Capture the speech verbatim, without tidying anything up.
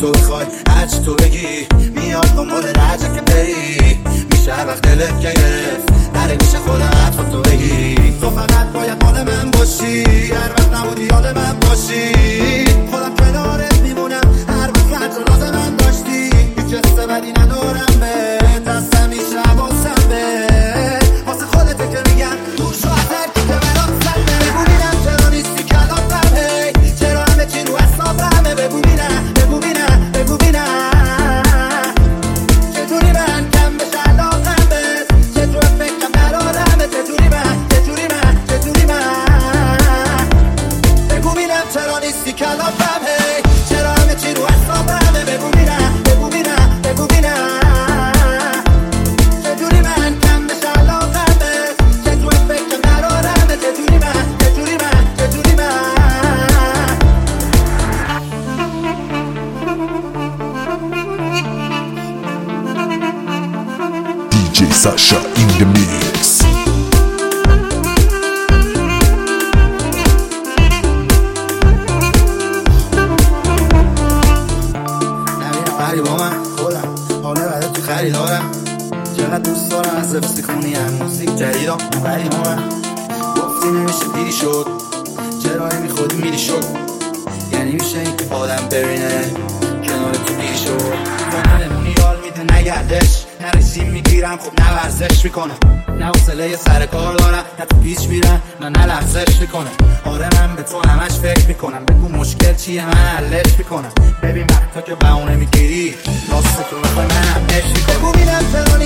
تو بخوای هرچی تو بگی میاد دنبال درجه که بری میشه هر وقت دلت گرفت نره میشه خودم حرف تو بگی تو فقط باید مال من باشی هر وقت نبودی یاد من باشی خودم کنارت میمونم هر وقت هر جا لازم من داشتی هیچ حس بدی ندارم به دستم میشه حواسم به واسه خودته که میگم دور شو از هرکی که برات سلمه بگو بینم چرا نیستی کلافم هی چرا همه چی رو حسابمه بگو بینم بگو بینم بگو بینم چطوری من کم بشه علاقم بهت چطور فکرم برادمه چطوری من چطوری من چطوری من بگو بینم چرا نیستی کلافم هی چرا همه چی رو حسابمه بگو بینم بگو بینم بگو بینم چطوری من کم بشه علاقم بهت چطور فکرم برادمه چطوری من چطوری من چطوری من دی جی Sasha in the mix. نمیرم بری با من خودم حاله بده تو خریدارم چقدر دوست دارم از حفظی کنی هم موسیق جدیدم بری با من گفتی نمیشه دیری شد چرا نمی خودی میری شد یعنی میشه این که آدم ببینه کنار تو دیری شد من نمونی یال میده نگردش نه رژیم میگیرم خب نه ورزش میکنم نه حوصله سر کار دارم نه تو پیچ میرم نه نه لغزش میکنم آره من به تو همش فکر میکنم بگو مشکل چیه من حلش میکنم ببین وقتا که بهونه میگیری راست تو بخوای من همش میکنم بگو بینم چرا